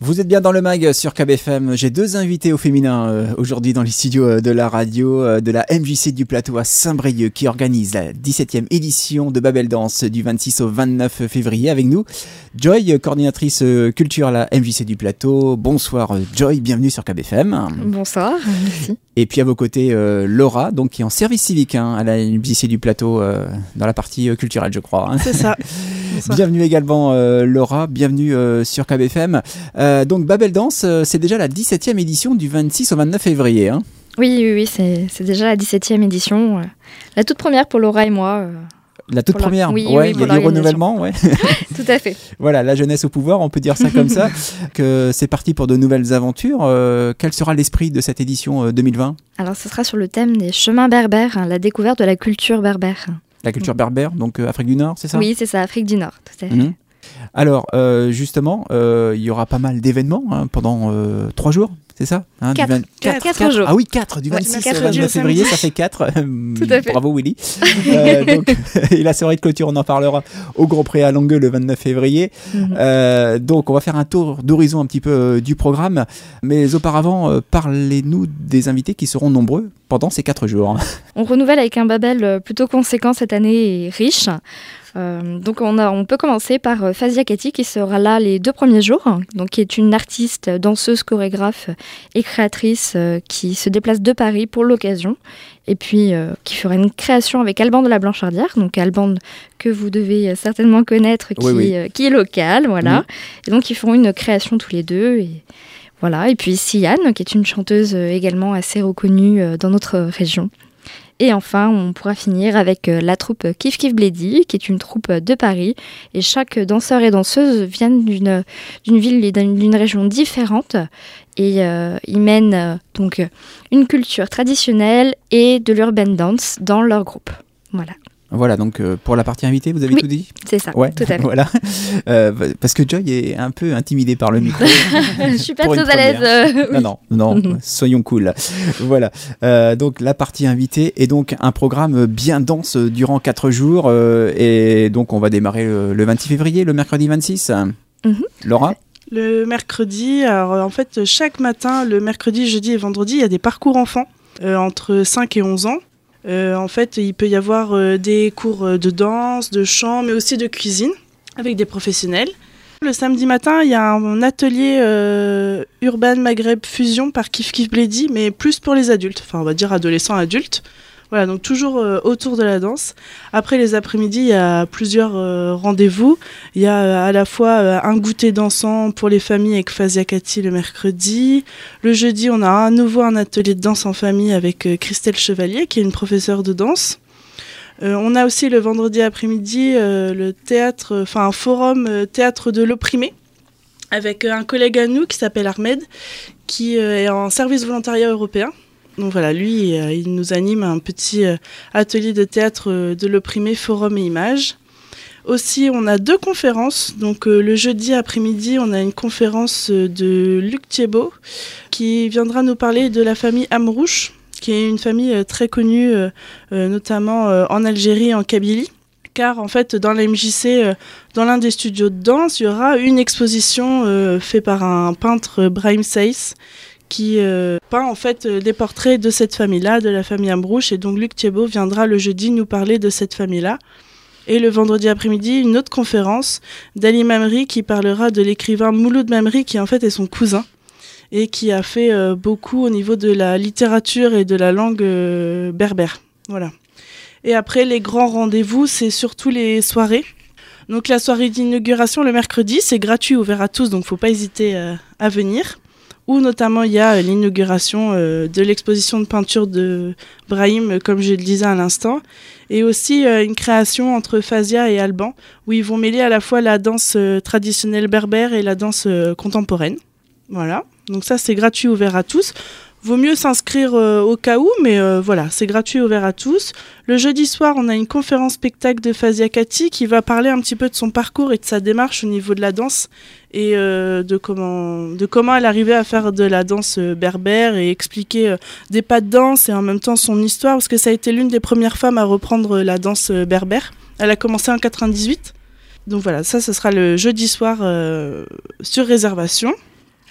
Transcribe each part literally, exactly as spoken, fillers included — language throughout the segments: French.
Vous êtes bien dans le mag sur K B F M. J'ai deux invités au féminin euh, aujourd'hui dans les studios euh, de la radio euh, de la M J C du Plateau à Saint-Brieuc qui organise la dix-septième édition de Babel Danse du vingt-six au vingt-neuf février. Avec nous, Joy, coordinatrice euh, culture à la M J C du Plateau. Bonsoir euh, Joy, bienvenue sur K B F M. Bonsoir, merci. Et puis à vos côtés, euh, Laura, donc, qui est en service civique hein, à la M J C du Plateau euh, dans la partie euh, culturelle, je crois. Hein. C'est ça. Bienvenue également euh, Laura, bienvenue euh, sur K B F M. Euh, donc Babel Danse, euh, c'est déjà la dix-septième édition du vingt-six au vingt-neuf février. Hein. Oui, oui, oui, c'est, c'est déjà la dix-septième édition. Euh, la toute première pour Laura et moi. Euh, la toute première, la... oui, ouais, oui, il y a du renouvellement. Ouais. Tout à fait. Voilà, la jeunesse au pouvoir, on peut dire ça comme ça. Que c'est parti pour de nouvelles aventures. Euh, quel sera l'esprit de cette édition euh, deux mille vingt ? Alors ce sera sur le thème des chemins berbères, hein, la découverte de la culture berbère. La culture berbère, donc euh, Afrique du Nord, c'est ça ? Oui, c'est ça, Afrique du Nord, tout à fait. Mmh. Alors, euh, justement, euh, il y aura pas mal d'événements hein, pendant euh, trois jours, c'est ça hein, quatre. du vingt... quatre, quatre, quatre jours. Ah oui, quatre, du vingt-six ouais, au vingt-neuf février, ça fait quatre. Tout à fait. Bravo Willy. euh, donc, et la soirée de clôture, on en parlera au Grand Pré à Langueux le vingt-neuf février. Mm-hmm. Euh, donc, on va faire un tour d'horizon un petit peu euh, du programme. Mais auparavant, euh, parlez-nous des invités qui seront nombreux pendant ces quatre jours. On renouvelle avec un Babel plutôt conséquent cette année et riche. Euh, donc on, a, on peut commencer par euh, Fazia Kati qui sera là les deux premiers jours, donc qui est une artiste, danseuse, chorégraphe et créatrice euh, qui se déplace de Paris pour l'occasion et puis euh, qui fera une création avec Alban de la Blanchardière, donc Alban que vous devez certainement connaître, qui, oui, oui. Euh, qui est local, voilà. Mmh. Et donc ils feront une création tous les deux et voilà. Et puis Siane qui est une chanteuse également assez reconnue euh, dans notre région. Et enfin, on pourra finir avec la troupe Kif Kif Bledi, qui est une troupe de Paris. Et chaque danseur et danseuse viennent d'une, d'une ville et d'une région différente. Et euh, ils mènent euh, donc une culture traditionnelle et de l'urban dance dans leur groupe. Voilà. Voilà, donc euh, pour la partie invitée, vous avez oui, tout dit ? C'est ça, ouais, tout à fait. Voilà. Euh, parce que Joy est un peu intimidée par le micro. Je suis pas très à l'aise. Euh, non, non, non, soyons cool. Voilà, euh, donc la partie invitée est donc un programme bien dense durant quatre jours. Euh, et donc on va démarrer le, le vingt-six février, le mercredi vingt-six. Mm-hmm. Laura ? Le mercredi, alors en fait chaque matin, le mercredi, jeudi et vendredi, il y a des parcours enfants euh, entre cinq et onze ans. Euh, en fait, il peut y avoir euh, des cours de danse, de chant, mais aussi de cuisine avec des professionnels. Le samedi matin, il y a un atelier euh, Urban Maghreb Fusion par Kif Kif Bledi, mais plus pour les adultes, enfin on va dire adolescents adultes. Voilà, donc toujours euh, autour de la danse. Après les après-midi, il y a plusieurs euh, rendez-vous. Il y a euh, à la fois euh, un goûter dansant pour les familles avec Fazia Kati le mercredi. Le jeudi, on a à nouveau un atelier de danse en famille avec euh, Christelle Chevalier, qui est une professeure de danse. Euh, on a aussi le vendredi après-midi euh, le théâtre, enfin un forum euh, théâtre de l'opprimé avec euh, un collègue à nous qui s'appelle Ahmed, qui euh, est en service volontariat européen. Donc voilà, lui, euh, il nous anime un petit euh, atelier de théâtre euh, de l'opprimé, forum et images. Aussi, on a deux conférences. Donc euh, le jeudi après-midi, on a une conférence euh, de Luc Thiebaud qui viendra nous parler de la famille Amrouche, qui est une famille euh, très connue, euh, euh, notamment euh, en Algérie et en Kabylie. Car en fait, dans la M J C, euh, dans l'un des studios de danse, il y aura une exposition euh, faite par un peintre, Brahim Saïs, qui euh, peint en fait euh, des portraits de cette famille-là, de la famille Amrouche. Et donc Luc Thiebaud viendra le jeudi nous parler de cette famille-là. Et le vendredi après-midi, une autre conférence d'Ali Mamri qui parlera de l'écrivain Mouloud Mamri, qui en fait est son cousin et qui a fait euh, beaucoup au niveau de la littérature et de la langue euh, berbère. Voilà. Et après, les grands rendez-vous, c'est surtout les soirées. Donc la soirée d'inauguration le mercredi, c'est gratuit, ouvert à tous, donc il ne faut pas hésiter euh, à venir. Où notamment il y a l'inauguration euh, de l'exposition de peinture de Brahim, comme je le disais à l'instant, et aussi euh, une création entre Fazia et Alban, où ils vont mêler à la fois la danse euh, traditionnelle berbère et la danse euh, contemporaine. Voilà, donc ça c'est gratuit, ouvert à tous. Vaut mieux s'inscrire euh, au cas où, mais euh, voilà, c'est gratuit, ouvert à tous. Le jeudi soir, on a une conférence spectacle de Fazia Kati qui va parler un petit peu de son parcours et de sa démarche au niveau de la danse et euh, de, comment, de comment elle arrivait à faire de la danse euh, berbère et expliquer euh, des pas de danse et en même temps son histoire, parce que ça a été l'une des premières femmes à reprendre la danse euh, berbère. Elle a commencé en quatre-vingt-dix-huit. Donc voilà, ça, ce sera le jeudi soir euh, sur réservation.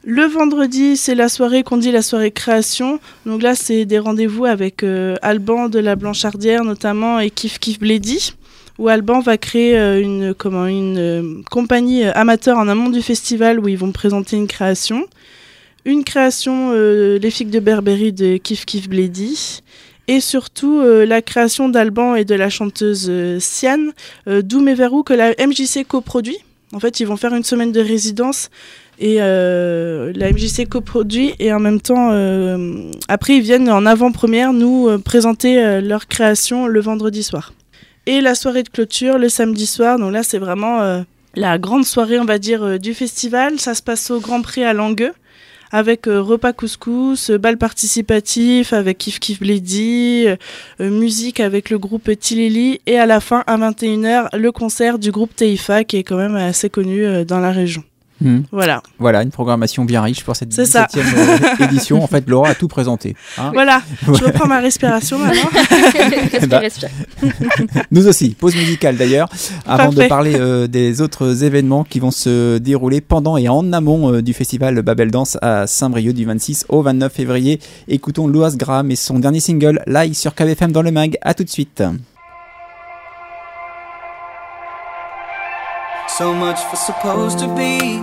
Le vendredi, c'est la soirée qu'on dit la soirée création. Donc là, c'est des rendez-vous avec euh, Alban de la Blanchardière notamment et Kif Kif Bledy, où Alban va créer euh, une, comment, une euh, compagnie euh, amateur en amont du festival où ils vont présenter une création. Une création, euh, Les Figues de Berbérie de Kif Kif Bledy. Et surtout, euh, la création d'Alban et de la chanteuse euh, Siane, euh, D'où mes verrous, que la M J C coproduit. En fait, ils vont faire une semaine de résidence et euh, la M J C coproduit et en même temps, euh, après, ils viennent en avant-première nous euh, présenter euh, leur création le vendredi soir. Et la soirée de clôture le samedi soir. Donc là, c'est vraiment euh, la grande soirée, on va dire, euh, du festival. Ça se passe au Grand Prix à Langueux, avec euh, repas couscous, euh, bal participatif avec Kif Kif Bledy, euh, euh, musique avec le groupe Tilili et à la fin, à vingt et une heures, le concert du groupe Teifa qui est quand même assez connu euh, dans la région. Mmh. Voilà. Voilà, une programmation bien riche pour cette dix-septième euh, édition. En fait, Laura a tout présenté. Hein. Voilà, je reprends ma respiration maintenant. Respire, Bah, respire. Nous aussi, pause musicale d'ailleurs, avant Parfait. de parler euh, des autres événements qui vont se dérouler pendant et en amont euh, du festival Babel Dance à Saint-Brieuc du vingt-six au vingt-neuf février. Écoutons Louas Graham et son dernier single, Live sur K B F M dans le mag. À tout de suite. So much for supposed to be.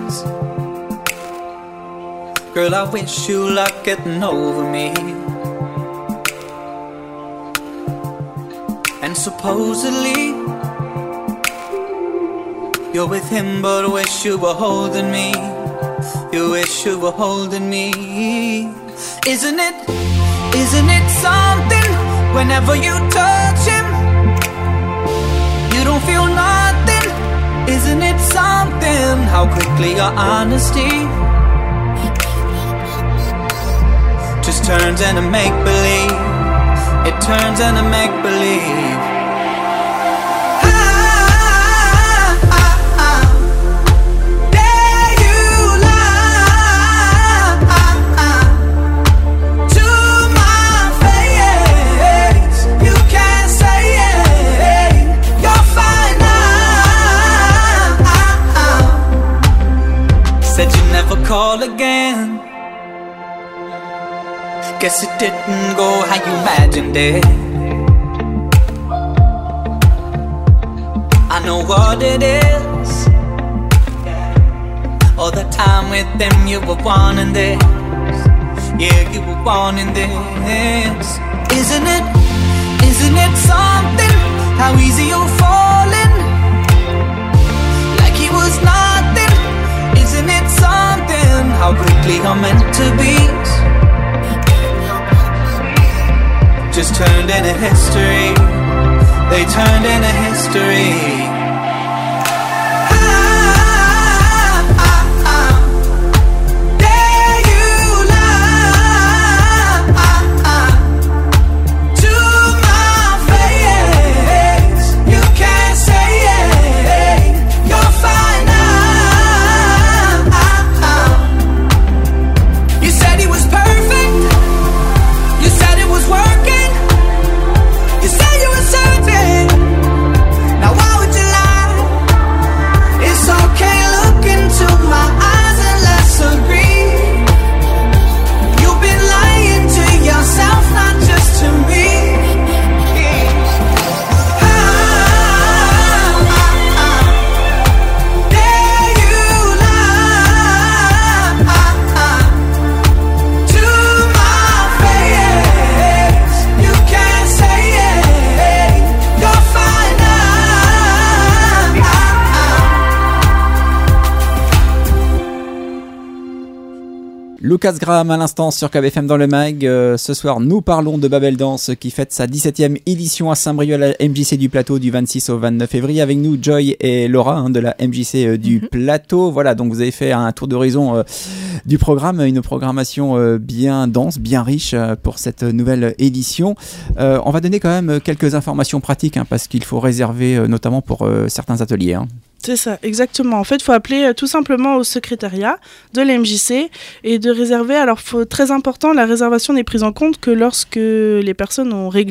Girl, I wish you luck getting over me. And supposedly you're with him, but wish you were holding me. You wish you were holding me. Isn't it, isn't it something? Whenever you touch him, you don't feel nothing. Isn't it something? How quickly your honesty just turns into make-believe. It turns into make-believe. Ah, ah, ah. Dare you lie ah, ah. To my face? You can't say it. You're fine now. Ah, ah. Said you'd never call again. Guess it didn't go how you imagined it. I know what it is. All the time with them you were wanting this. Yeah, you were wanting this. Isn't it, isn't it something? How easy you're falling, like he was nothing. Isn't it something? How quickly I'm meant to be. Just turned into history. They turned into history. Ah, ah, ah. Dare you lie ah, ah. To my face? You can't say it. You're fine now. Ah, ah. You said he was perfect. You said it was working. You said you were certain. Now why would you lie? It's okay, look into my eyes and let's agree. You've been lying to yourself, not just to me. Ah, ah, ah. Dare you lie ah, ah. To my face? You can't say it. You're fine now. Lucas Graham à l'instant sur K B F M dans le mag. Euh, ce soir, nous parlons de Babel Dance qui fête sa dix-septième édition à Saint-Brieuc à la M J C du Plateau du vingt-six au vingt-neuf février. Avec nous, Joy et Laura hein, de la M J C euh, du mm-hmm. Plateau. Voilà, donc vous avez fait un tour d'horizon euh, du programme, une programmation euh, bien dense, bien riche euh, pour cette nouvelle édition. Euh, on va donner quand même quelques informations pratiques hein, parce qu'il faut réserver euh, notamment pour euh, certains ateliers. Hein. C'est ça, exactement. En fait, il faut appeler euh, tout simplement au secrétariat de l'M J C et de réserver. Alors, faut, très important, la réservation n'est prise en compte que lorsque les personnes ont réglé.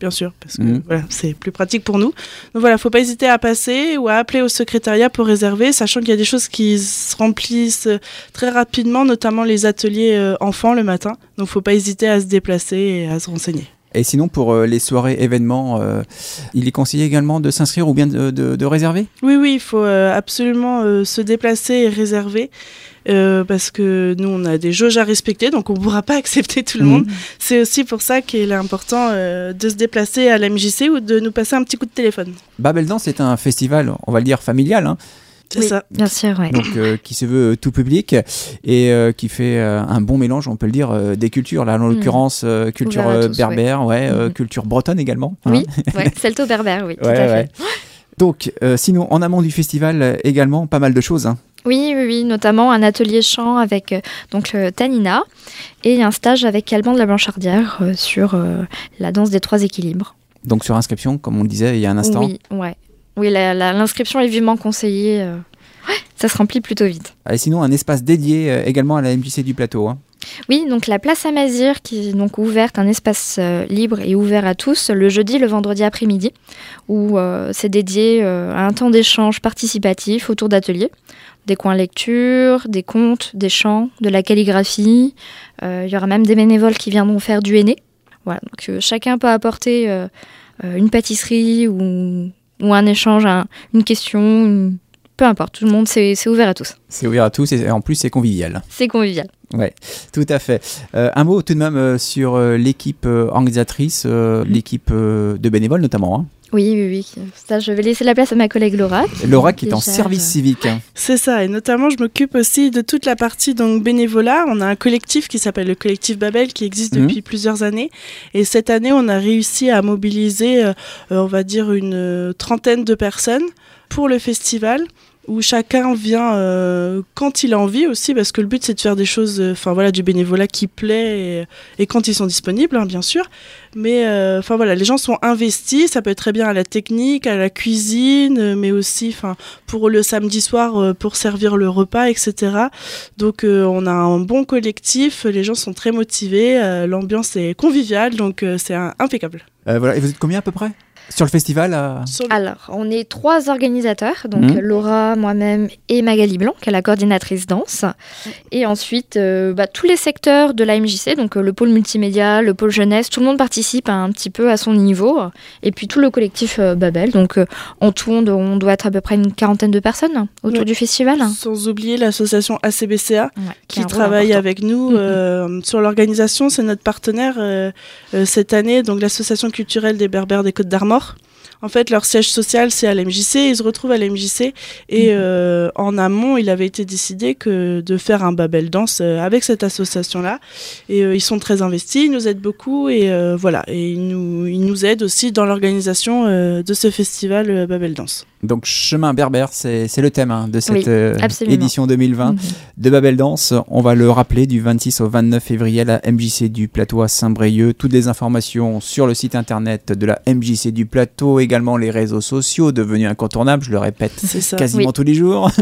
bien sûr, parce que Mmh. voilà, c'est plus pratique pour nous. Donc voilà, faut pas hésiter à passer ou à appeler au secrétariat pour réserver, sachant qu'il y a des choses qui se remplissent très rapidement, notamment les ateliers euh, enfants le matin. Donc faut pas hésiter à se déplacer et à se renseigner. Et sinon, pour euh, les soirées événements, euh, il est conseillé également de s'inscrire ou bien de, de, de réserver ? Oui, oui, il faut euh, absolument euh, se déplacer et réserver. Euh, parce que nous, on a des jauges à respecter, donc on ne pourra pas accepter tout le Mmh. monde. C'est aussi pour ça qu'il est important euh, de se déplacer à l'A M J C ou de nous passer un petit coup de téléphone. Babel Danse est un festival, on va le dire, familial, hein, C'est Oui, ça. bien sûr, ouais. donc euh, qui se veut tout public et euh, qui fait euh, un bon mélange, on peut le dire, euh, des cultures. Là, en Mmh. l'occurrence, euh, culture Ouvert à euh, tous, berbère, ouais, euh, Mmh. culture bretonne également. hein. Oui, ouais, celto-berbère, oui, tout Ouais, à ouais. fait. Donc, euh, sinon, en amont du festival, euh, également, pas mal de choses. hein. Oui, oui, oui, notamment un atelier chant avec euh, donc euh, Tanina et un stage avec Alban de la Blanchardière euh, sur euh, la danse des trois équilibres. Donc, sur inscription, comme on le disait il y a un instant. Oui, ouais. Oui, la- la- l'inscription est vivement conseillée. euh, ouais, ça se remplit plutôt vite. Et sinon, un espace dédié euh, également à la M J C du plateau. hein. Oui, donc la place Amazir qui est donc ouverte, un espace euh, libre et ouvert à tous le jeudi, le vendredi après-midi, où euh, c'est dédié euh, à un temps d'échange participatif autour d'ateliers, des coins lecture, des contes, des chants, de la calligraphie. Euh, il y aura même des bénévoles qui viendront faire du henné. Voilà, donc euh, chacun peut apporter euh, euh, une pâtisserie ou, ou un échange, un- une question, une- peu importe, tout le monde, c'est c'est ouvert à tous. C'est ouvert à tous et en plus, c'est convivial. C'est convivial. Ouais, tout à fait. Euh, un mot tout de même euh, sur euh, l'équipe euh, organisatrice, euh, l'équipe euh, de bénévoles notamment. hein. Oui, oui, oui. Ça, je vais laisser la place à ma collègue Laura. Laura qui est en Déjà, service euh, civique. hein. C'est ça, et notamment je m'occupe aussi de toute la partie donc bénévolat. On a un collectif qui s'appelle le collectif Babel qui existe Mhm. depuis plusieurs années. Et cette année, on a réussi à mobiliser, euh, euh, on va dire, une euh, trentaine de personnes pour le festival, où chacun vient euh, quand il a envie aussi, parce que le but c'est de faire des choses, enfin euh, voilà, du bénévolat qui plaît et, et quand ils sont disponibles, hein, bien sûr. Mais enfin euh, voilà, les gens sont investis, ça peut être très bien à la technique, à la cuisine, euh, mais aussi enfin pour le samedi soir euh, pour servir le repas, et cetera. Donc euh, on a un bon collectif, les gens sont très motivés, euh, l'ambiance est conviviale, donc euh, c'est un, impeccable. Euh, voilà. Et vous êtes combien à peu près sur le festival euh Sur le- Alors, on est trois organisateurs, donc Mhm. Laura, moi-même et Magali Blanc, qui est la coordinatrice danse. Et ensuite, euh, bah, tous les secteurs de la M J C, donc euh, le pôle multimédia, le pôle jeunesse, tout le monde participe un petit peu à son niveau. Et puis tout le collectif euh, Babel. Donc euh, en tout, on, on doit être à peu près une quarantaine de personnes autour Ouais. du festival. Sans oublier l'association A C B C A, Ouais, qui a un rôle travaille important. avec nous Mhm. euh, sur l'organisation. C'est notre partenaire euh, euh, cette année, donc l'association culturelle des Berbères des Côtes d'Armor. En fait, leur siège social, c'est à l'M J C. Ils se retrouvent à l'M J C. Et euh, en amont, il avait été décidé que de faire un Babel Danse euh, avec cette association-là. Et euh, ils sont très investis, ils nous aident beaucoup. Et euh, voilà, et ils nous, ils nous aident aussi dans l'organisation euh, de ce festival euh, Babel Danse. Donc chemin berbère, c'est c'est le thème hein, de cette Oui, euh, absolument. édition deux mille vingt Mhm. de Babel Danse. On va le rappeler du vingt-six au vingt-neuf février à la M J C du Plateau à Saint-Brieuc. Toutes les informations sur le site internet de la M J C du Plateau, également les réseaux sociaux devenus incontournables, je le répète C'est ça. quasiment Oui. tous les jours.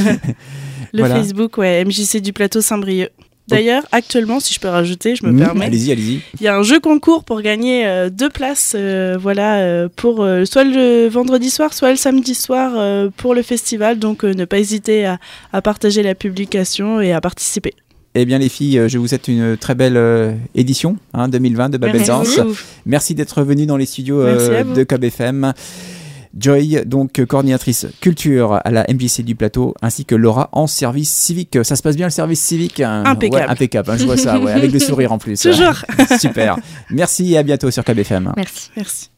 Le Voilà. Facebook, ouais, M J C du Plateau Saint-Brieuc. D'ailleurs, actuellement, si je peux rajouter, je me Mmh, permets, allez-y, allez-y. il y a un jeu concours pour gagner euh, deux places, euh, voilà, euh, pour euh, soit le vendredi soir, soit le samedi soir euh, pour le festival. Donc, euh, ne pas hésiter à, à partager la publication et à participer. Eh bien les filles, euh, je vous souhaite une très belle euh, édition hein, deux mille vingt de Babel Merci Danse. beaucoup. Merci d'être venu dans les studios Merci euh, à vous. de K B F M. Joy, donc coordinatrice culture à la M J C du Plateau, ainsi que Laura en service civique. Ça se passe bien le service civique hein Impeccable. Ouais, impeccable, hein, je vois ça, ouais, avec le sourire en plus. Toujours. Super. Merci et à bientôt sur K B F M. Merci. Merci.